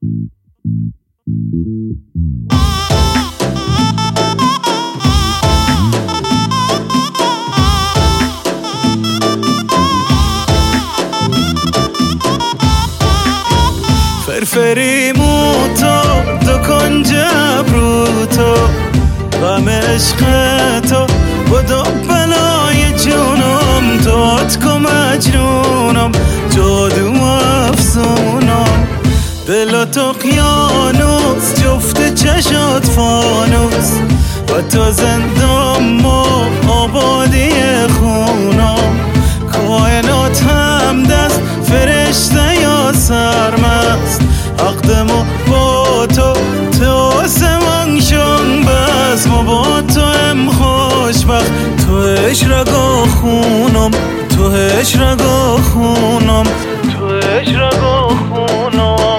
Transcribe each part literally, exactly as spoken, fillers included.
فرفری موتو دو کنج ابروتو غم عشق تو بدو بلای جونم توات که مجنونم جادو افسونم دل تو قیانوس جفت چشات فانوس و تو زندم و آبادی خونم کائنات هم دست فرشته یا سرمست عقدمو با تو تو سمان شن بس ما با تو هم خوشبخت تو اشرقا خونم تو اشرقا خونم تو اشرقا خونم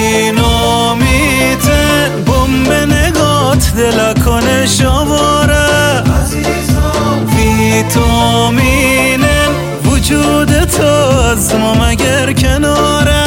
دینامیته بمب نگات دلکان شواره ویتامینن وجود تو از ما مگر کناره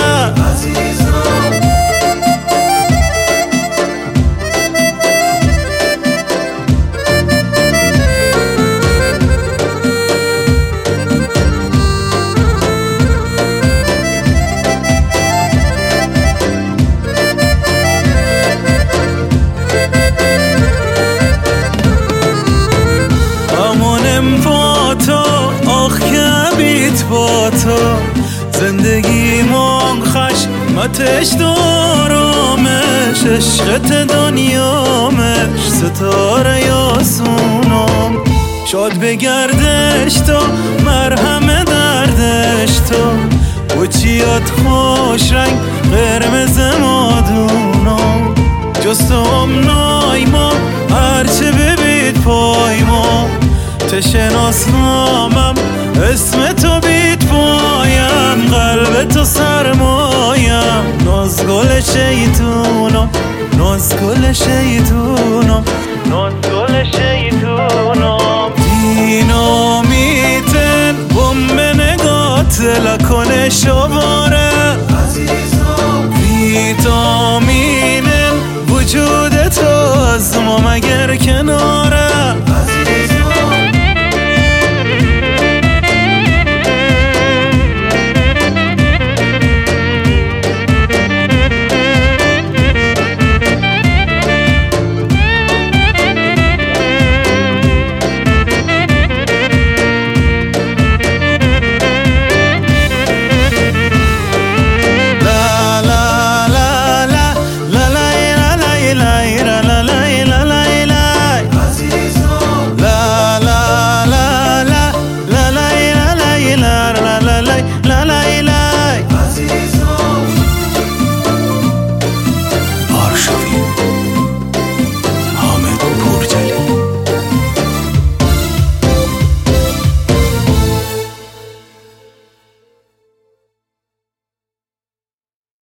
با تو زندگی من خشمتش دارمش عشقت دنیامش ستاره یاسونم شاد بگردش تو مرهم دردش تو و چیات خوش رنگ قرمز مادونم جستم نایما هرچه ببید پای ما تشناسنامم اسم تو بیت پایم قلب تو سرمایم ناز گل شیطونم ناز گل شیطونم ناز گل شیطونم دینامیتن بمب نگات لکنه شما